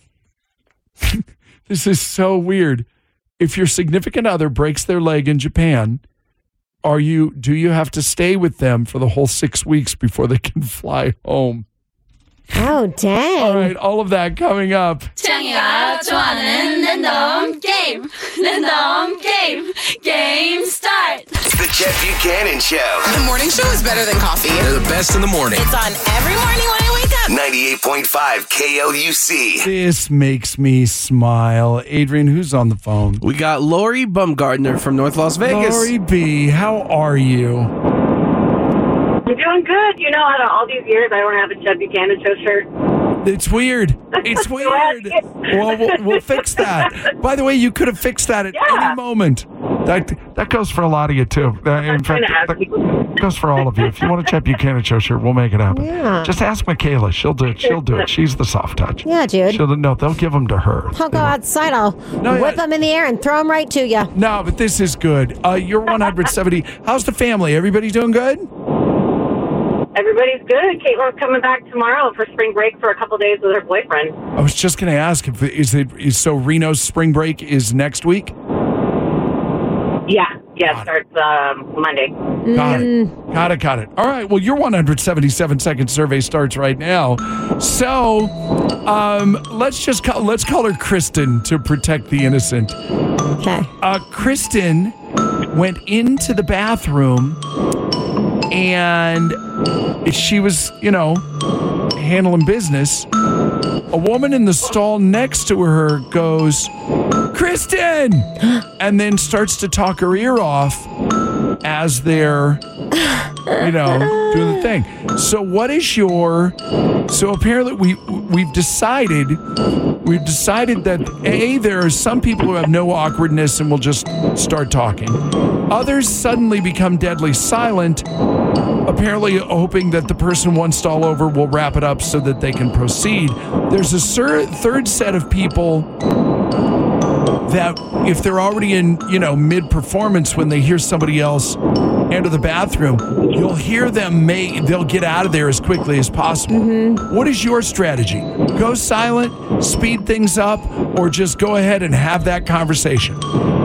this is so weird. If your significant other breaks their leg in Japan, do you have to stay with them for the whole 6 weeks before they can fly home? Oh, dang. All right, all of that coming up. 창이가 좋아하는 랜덤 게임. 랜덤 게임. Game start. The Chet Buchanan Show. The morning show is better than coffee. They're the best in the morning. It's on every morning when I wake up. 98.5 KLUC. This makes me smile. Adrian, who's on the phone? We got Lori Bumgardner from North Las Vegas. Lori B., how are you? I'm doing good. You know, out of all these years, I don't have a Chet Buchanan Show shirt. It's weird. It's weird. Well, we'll fix that. By the way, you could have fixed that at any moment. That goes for a lot of you, too. In fact, that goes for all of you. If you want a Chet Buchanan Show shirt, we'll make it happen. Yeah. Just ask Michaela. She'll do it. She's the soft touch. Yeah, dude. They'll give them to her. I'll go outside. I'll whip them in the air and throw them right to you. No, but this is good. You're 170. How's the family? Everybody doing good? Everybody's good. Caitlin's coming back tomorrow for spring break for a couple days with her boyfriend. I was just going to ask, so Reno's spring break is next week? Yeah, it starts Monday. Got it. All right, well, your 177-second survey starts right now. So let's call her Kristen to protect the innocent. Okay. Kristen went into the bathroom and she was, handling business. A woman in the stall next to her goes, Kristen! And then starts to talk her ear off as they're, doing the thing. So what is so apparently we've decided that there are some people who have no awkwardness and will just start talking. Others suddenly become deadly silent, apparently hoping that the person one stall over will wrap it up so that they can proceed. There's a third set of people that if they're already in, mid-performance when they hear somebody else enter the bathroom, you'll hear them they'll get out of there as quickly as possible. Mm-hmm. What is your strategy? Go silent, speed things up, or just go ahead and have that conversation?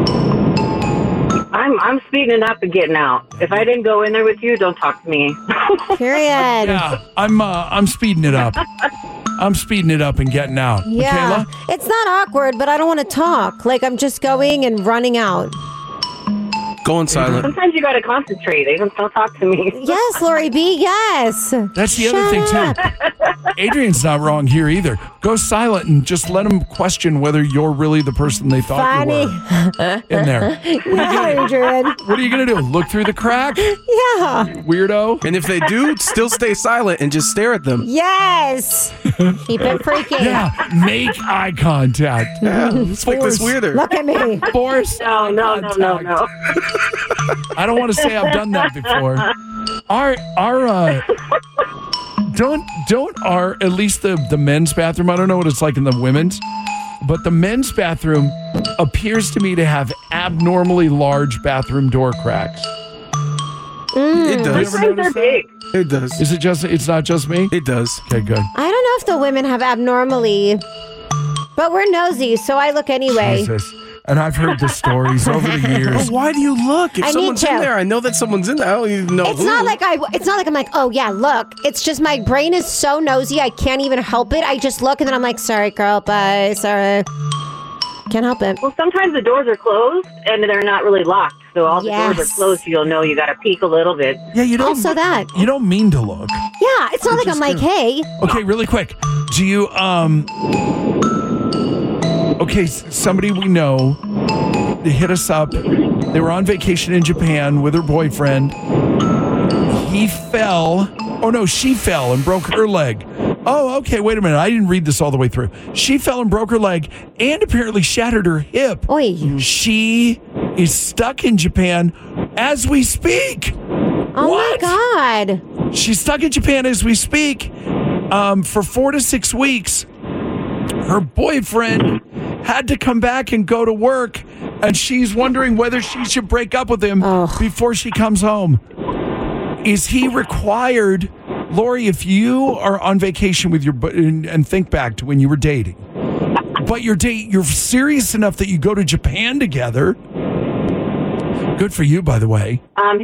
I'm speeding it up and getting out. If I didn't go in there with you, don't talk to me. Period. Yeah, I'm speeding it up. I'm speeding it up and getting out. Yeah. Michaela? It's not awkward, but I don't want to talk. Like I'm just going and running out. Going silent. Sometimes you got to concentrate. They don't talk to me. Yes, Lori B. Yes. That's the other thing, too. Adrian's not wrong here either. Go silent and just let them question whether you're really the person they thought you were in there. Adrian. What are you going to do? Look through the crack? Yeah. Weirdo. And if they do, still stay silent and just stare at them. Yes. Keep it freaky. Yeah. Make eye contact. Yeah. Let's make this weirder. Look at me. Force. No. I don't want to say I've done that before. Don't at least the men's bathroom, I don't know what it's like in the women's, but the men's bathroom appears to me to have abnormally large bathroom door cracks. It does. You ever notice that? It does. It's not just me? It does. Okay, good. I don't know if the women have abnormally, but we're nosy, so I look anyway. Jesus. And I've heard the stories over the years. But why do you look? If I someone's need to. in there, I know that someone's in there. I don't even know It's who. not like I'm like, oh yeah, look. It's just my brain is so nosy, I can't even help it. I just look and then I'm like, sorry, girl, bye, sorry. Can't help it. Well, sometimes the doors are closed and they're not really locked. So all the doors are closed, so you'll know you got to peek a little bit. Yeah, you don't. Also that. You don't mean to look. Yeah, it's not like I'm like, hey. Okay, really quick. Do you Okay, somebody we know, they hit us up. They were on vacation in Japan with her boyfriend. He fell. Oh no, she fell and broke her leg. Oh, okay, wait a minute. I didn't read this all the way through. She fell and broke her leg and apparently shattered her hip. Oy. She is stuck in Japan as we speak. Oh What? my God. She's stuck in Japan as we speak for 4 to 6 weeks. Her boyfriend had to come back and go to work, and she's wondering whether she should break up with him before she comes home. Is he required, Lori, if you are on vacation with your and think back to when you were dating, but you're serious enough that you go to Japan together? Good for you, by the way.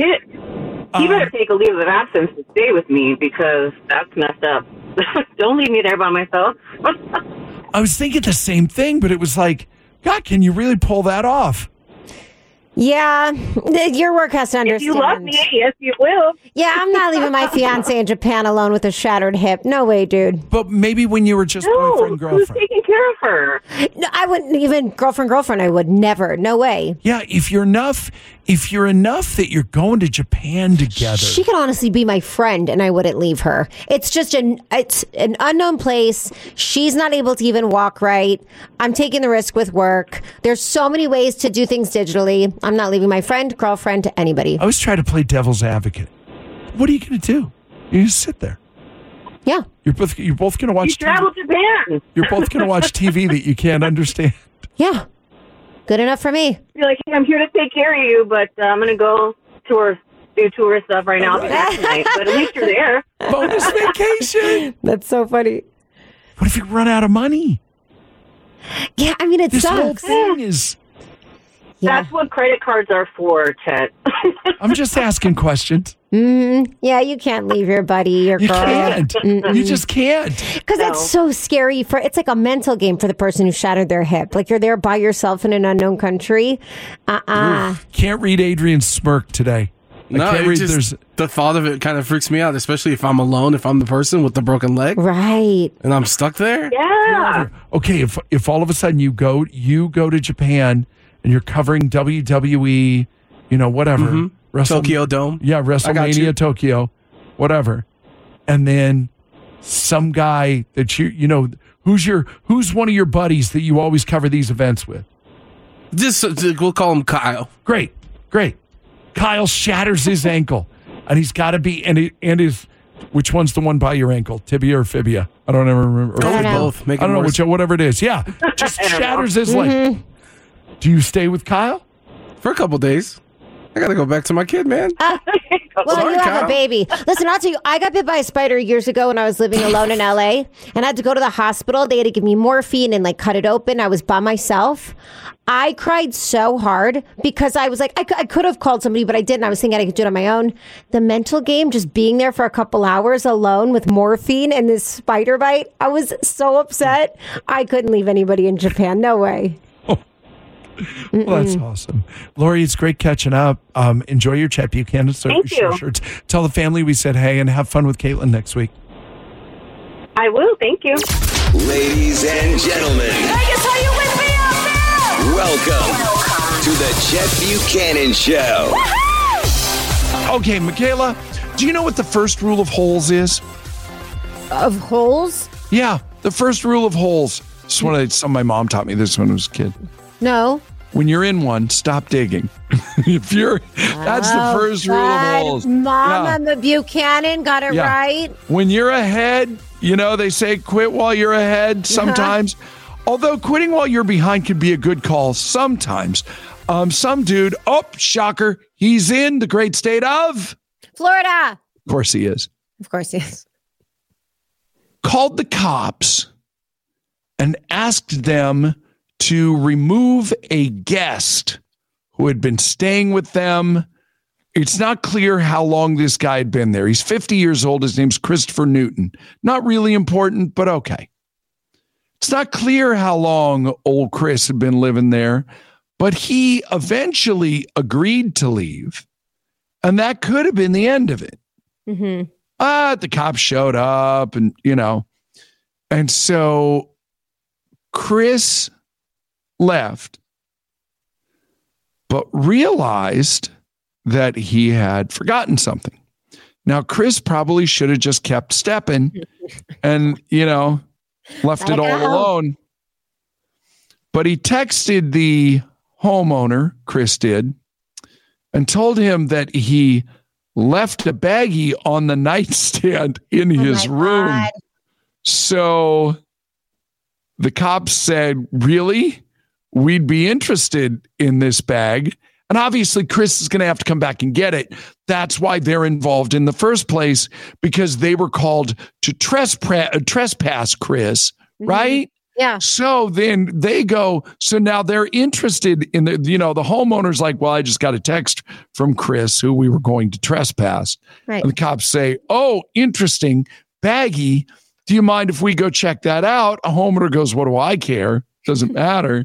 He better take a leave of absence to stay with me because that's messed up. Don't leave me there by myself. I was thinking the same thing, but it was like, God, can you really pull that off? Yeah, your work has to understand. If you love me, yes, you will. Yeah, I'm not leaving my fiance in Japan alone with a shattered hip. No way, dude. But maybe when you were just boyfriend, girlfriend. Who's taking care of her? No, I wouldn't even girlfriend. I would never. No way. Yeah, if you're enough that you're going to Japan together. She could honestly be my friend, and I wouldn't leave her. It's just it's an unknown place. She's not able to even walk right. I'm taking the risk with work. There's so many ways to do things digitally. I'm not leaving my friend, girlfriend to anybody. I always try to play devil's advocate. What are you going to do? You just sit there. Yeah. You're both going to watch. You travel to Japan. You're both going to watch TV that you can't understand. Yeah. Good enough for me. You're like, hey, I'm here to take care of you, but I'm going to go do tourist stuff right now tonight. But at least you're there. Bonus vacation. That's so funny. What if you run out of money? Yeah, I mean, it this sucks. Whole thing is. Yeah. That's what credit cards are for, Chet. I'm just asking questions. Yeah, you can't leave your buddy, your You girl. can't. You just can't. Because that's so scary. It's like a mental game for the person who shattered their hip. Like you're there by yourself in an unknown country. Can't read Adrian's smirk today. No, the thought of it kind of freaks me out, especially if I'm alone, if I'm the person with the broken leg. Right. And I'm stuck there. Yeah. Okay, if all of a sudden you go to Japan and you're covering WWE, whatever. Tokyo Dome. Yeah, WrestleMania Tokyo, whatever. And then some guy that who's one of your buddies that you always cover these events with? We'll call him Kyle. Great. Kyle shatters his ankle, and he's got to be which one's the one by your ankle, tibia or fibia? I don't ever remember. Go with both. I don't know whatever it is. Yeah, just shatters his leg. Do you stay with Kyle for a couple days? I got to go back to my kid, man. Well, you have a baby. Listen, I'll tell you, I got bit by a spider years ago when I was living alone in LA, and I had to go to the hospital. They had to give me morphine and cut it open. I was by myself. I cried so hard because I was like, I could have called somebody, but I didn't. I was thinking I could do it on my own. The mental game, just being there for a couple hours alone with morphine and this spider bite, I was so upset. I couldn't leave anybody in Japan. No way. Well, that's awesome. Lori, it's great catching up. Enjoy your Chet Buchanan shirts. Tell the family we said hey and have fun with Caitlin next week. I will. Thank you. Ladies and gentlemen. Vegas, are you with me out there? Welcome to the Chet Buchanan Show. Okay, Michaela, do you know what the first rule of holes is? Of holes? Yeah, the first rule of holes. My mom taught me this when I was a kid. No. When you're in one, stop digging. That's the first rule of holes. Mama Buchanan got it right. When you're ahead, they say quit while you're ahead sometimes. Although quitting while you're behind could be a good call sometimes. Some dude, shocker, he's in the great state of Florida. Of course he is. Of course he is. called the cops and asked them to remove a guest who had been staying with them. It's not clear how long this guy had been there. He's 50 years old. His name's Christopher Newton. Not really important, but okay. It's not clear how long old Chris had been living there, but he eventually agreed to leave. And that could have been the end of it. Mm-hmm. The cops showed up and, and so Chris left, but realized that he had forgotten something. Now, Chris probably should have just kept stepping and, left it all alone. But he texted the homeowner, Chris did, and told him that he left a baggie on the nightstand in his room. God. So the cops said, really? We'd be interested in this bag. And obviously, Chris is going to have to come back and get it. That's why they're involved in the first place, because they were called to trespass Chris, right? Yeah. So then they go, so now they're interested in the homeowner's like, well, I just got a text from Chris who we were going to trespass. Right. And the cops say, oh, interesting, baggie. Do you mind if we go check that out? A homeowner goes, what do I care? Doesn't matter.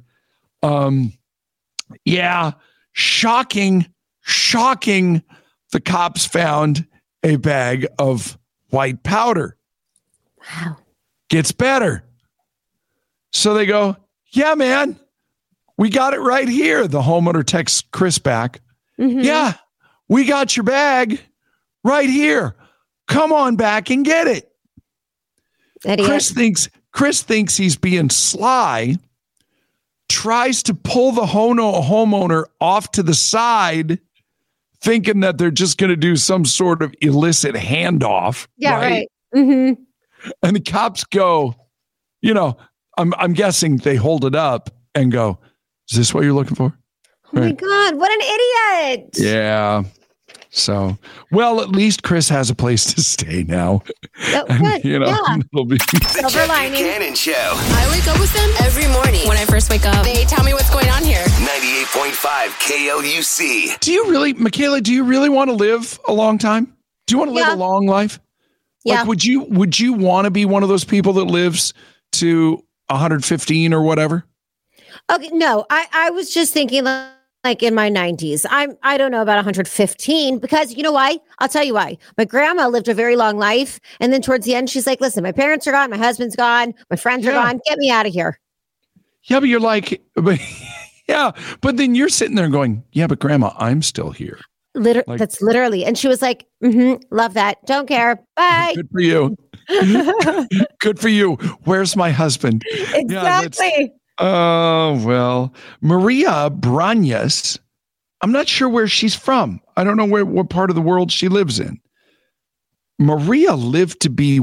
Yeah. Shocking. The cops found a bag of white powder. Wow. Gets better. So they go, yeah, man, we got it right here. The homeowner texts Chris back. Mm-hmm. Yeah, we got your bag right here. Come on back and get it. Idiot. Chris thinks he's being sly, tries to pull the homeowner off to the side, thinking that they're just going to do some sort of illicit handoff. Yeah, right. Mm-hmm. And the cops go, I'm guessing they hold it up and go, is this what you're looking for? Oh my God, what an idiot. Yeah. So, well, at least Chris has a place to stay now. Oh, good. It'll be The Jeff Buchanan Show. I wake up with them every morning. When I first wake up, they tell me what's going on here. 98.5 KLUC. Do you really, Michaela, want to live a long time? Do you want to live a long life? Yeah. Like, would you want to be one of those people that lives to 115 or whatever? Okay, no, I was just thinking like in my 90s. I don't know about 115 because you know why? I'll tell you why. My grandma lived a very long life, and then towards the end, she's like, "Listen, my parents are gone, my husband's gone, my friends are gone. Get me out of here." Yeah, but you're like, but then you're sitting there going, "Yeah, but Grandma, I'm still here." That's literally. And she was like, love that. Don't care. Bye. Good for you. Good for you. Where's my husband? Exactly. Well, Maria Brañas, I'm not sure where she's from. I don't know what part of the world she lives in. Maria lived to be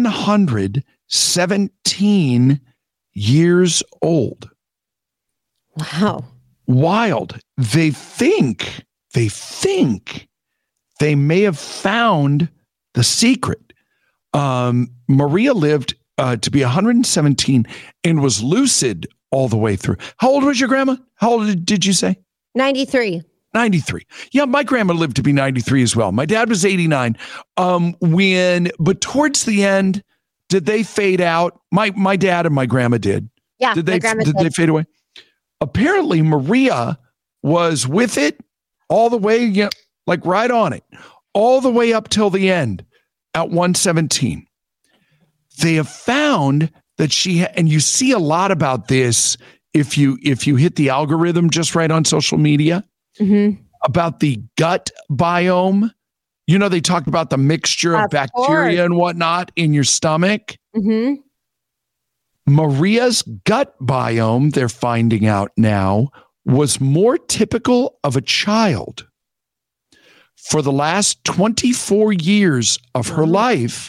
117 years old. Wow. Wild. They think they may have found the secret. Maria lived to be 117 and was lucid all the way through. How old was your grandma? How old did you say? 93. 93. Yeah, my grandma lived to be 93 as well. My dad was 89. But towards the end, did they fade out? My dad and my grandma did. Yeah, did they fade away? Apparently, Maria was with it all the way, like right on it, all the way up till the end at 117. They have found that and you see a lot about this if you hit the algorithm just right on social media, about the gut biome. They talked about the mixture of bacteria and whatnot in your stomach. Mm-hmm. Maria's gut biome, they're finding out now, was more typical of a child. For the last 24 years of her life,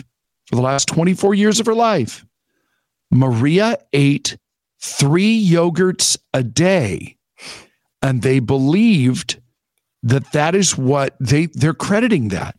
Maria ate 3 yogurts a day, and they believed that is what they're crediting that.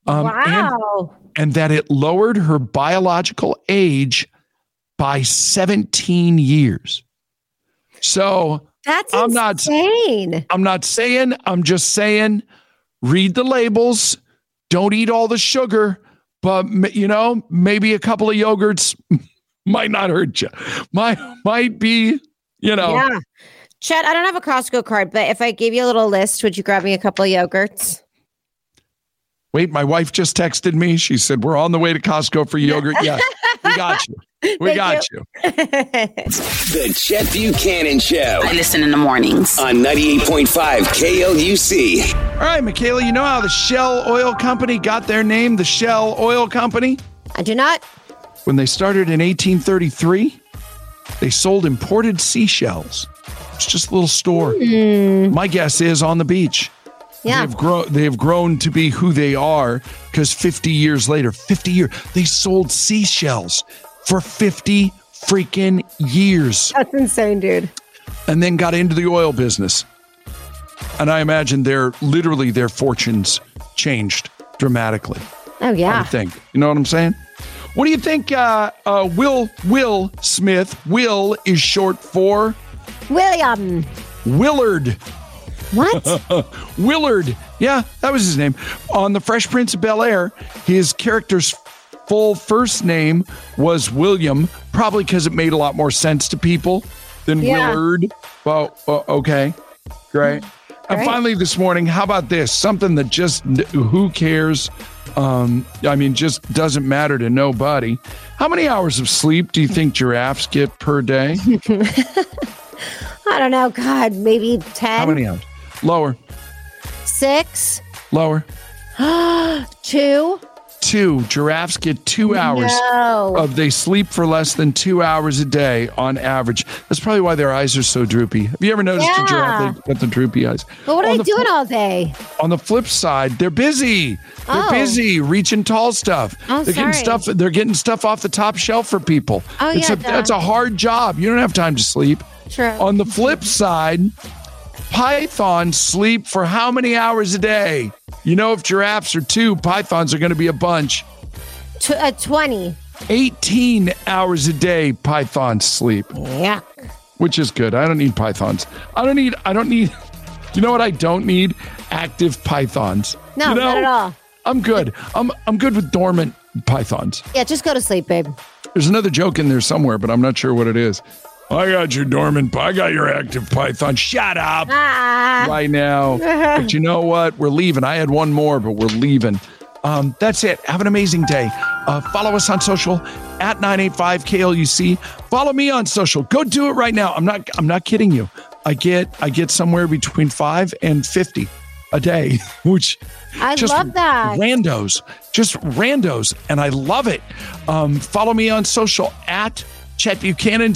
Wow. And that it lowered her biological age by 17 years. So that's insane. I'm just saying, read the labels. Don't eat all the sugar, but maybe a couple of yogurts might not hurt you. Might be, Yeah. Chet, I don't have a Costco card, but if I gave you a little list, would you grab me a couple of yogurts? Wait, my wife just texted me. She said, we're on the way to Costco for yogurt. Yeah, we got you. We got you. The Chet Buchanan Show. I listen in the mornings. On 98.5 KLUC. All right, Michaela, you know how the Shell Oil Company got their name, the Shell Oil Company? I do not. When they started in 1833, they sold imported seashells. It's just a little store. My guess is on the beach. Yeah. They have grown to be who they are because 50 years later, they sold seashells for 50 freaking years. That's insane, dude. And then got into the oil business. And I imagine their fortunes changed dramatically. Oh, yeah. I would think. You know what I'm saying? What do you think Will Smith, Will is short for? William. Willard. What? Willard. Yeah, that was his name. On The Fresh Prince of Bel-Air, his character's full first name was William, probably because it made a lot more sense to people than Willard. Well, okay. Great. And finally this morning, how about this? Something that just, who cares? Just doesn't matter to nobody. How many hours of sleep do you think giraffes get per day? I don't know. God, maybe 10. How many hours? Lower. 6. Lower. 2. 2. Giraffes get 2 hours. No. They sleep for less than 2 hours a day on average. That's probably why their eyes are so droopy. Have you ever noticed a giraffe? They've got the droopy eyes. But what are they doing all day? On the flip side, they're busy. They're busy reaching tall stuff. They're getting stuff off the top shelf for people. That's a hard job. You don't have time to sleep. True. On the flip side, pythons sleep for how many hours a day? If giraffes are 2, pythons are going to be a bunch. 20. 18 hours a day pythons sleep. Yeah. Which is good. I don't need pythons. I don't need, you know what I don't need? Active pythons. No, not at all. I'm good. I'm good with dormant pythons. Yeah, just go to sleep, babe. There's another joke in there somewhere, but I'm not sure what it is. I got your active python. Shut up right now. But you know what? We're leaving. I had one more, but we're leaving. That's it. Have an amazing day. Follow us on social at 985 KLUC. Follow me on social. Go do it right now. I'm not kidding you. I get somewhere between 5 and 50 a day, which I love that. Just randos. And I love it. Follow me on social at Chet Buchanan,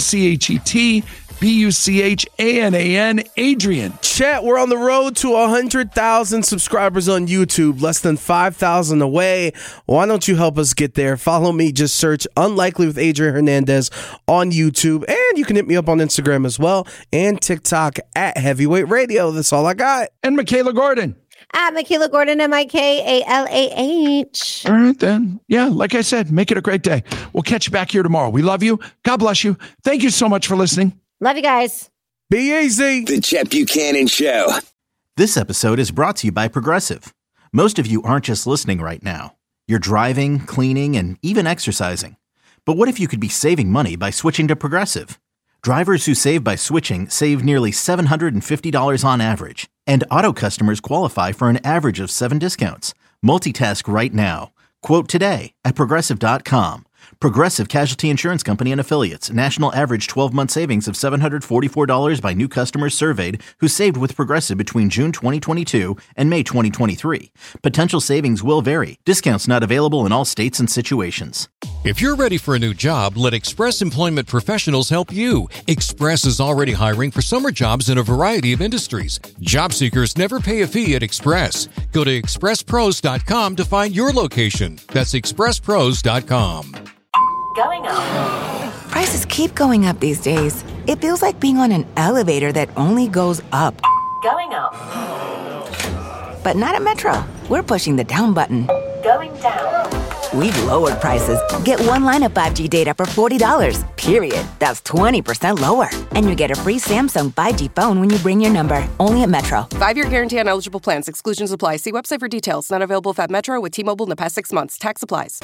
ChetBuchanan, Adrian. Chet, we're on the road to 100,000 subscribers on YouTube, less than 5,000 away. Why don't you help us get there? Follow me, just search Unlikely with Adrian Hernandez on YouTube, and you can hit me up on Instagram as well, and TikTok at Heavyweight Radio. That's all I got. And Michaela Gordon. At Michaela Gordon, MIKALAH. All right, then. Yeah, like I said, make it a great day. We'll catch you back here tomorrow. We love you. God bless you. Thank you so much for listening. Love you guys. Be easy. The Chet Buchanan Show. This episode is brought to you by Progressive. Most of you aren't just listening right now. You're driving, cleaning, and even exercising. But what if you could be saving money by switching to Progressive? Drivers who save by switching save nearly $750 on average. And auto customers qualify for an average of 7 discounts. Multitask right now. Quote today at Progressive.com. Progressive Casualty Insurance Company and Affiliates. National average 12-month savings of $744 by new customers surveyed who saved with Progressive between June 2022 and May 2023. Potential savings will vary. Discounts not available in all states and situations. If you're ready for a new job, let Express Employment Professionals help you. Express is already hiring for summer jobs in a variety of industries. Job seekers never pay a fee at Express. Go to expresspros.com to find your location. That's expresspros.com. Going up. Prices keep going up these days. It feels like being on an elevator that only goes up. Going up. But not at Metro. We're pushing the down button. Going Going down. We've lowered prices. Get one line of 5G data for $40, period. That's 20% lower. And you get a free Samsung 5G phone when you bring your number. Only at Metro. 5-year guarantee on eligible plans. Exclusions apply. See website for details. Not available at Metro with T-Mobile in the past 6 months. Tax applies.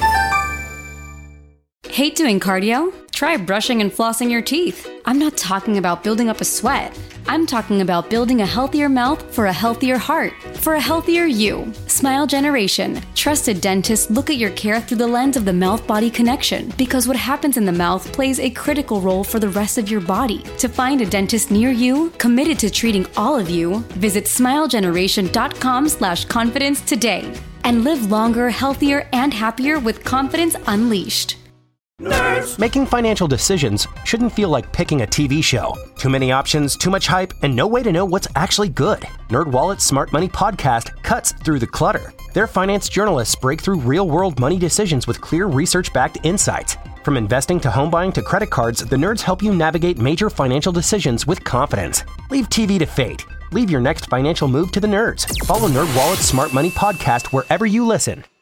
Hate doing cardio? Try brushing and flossing your teeth. I'm not talking about building up a sweat. I'm talking about building a healthier mouth for a healthier heart, for a healthier you. Smile Generation. Trusted dentists look at your care through the lens of the mouth-body connection, because what happens in the mouth plays a critical role for the rest of your body. To find a dentist near you, committed to treating all of you, visit smilegeneration.com/confidence today. And live longer, healthier, and happier with confidence unleashed. Nerds. Making financial decisions shouldn't feel like picking a TV show. Too many options, too much hype, and no way to know what's actually good. NerdWallet's Smart Money podcast cuts through the clutter. Their finance journalists break through real-world money decisions with clear research-backed insights. From investing to home buying to credit cards, the nerds help you navigate major financial decisions with confidence. Leave TV to fate. Leave your next financial move to the nerds. Follow NerdWallet's Smart Money podcast wherever you listen.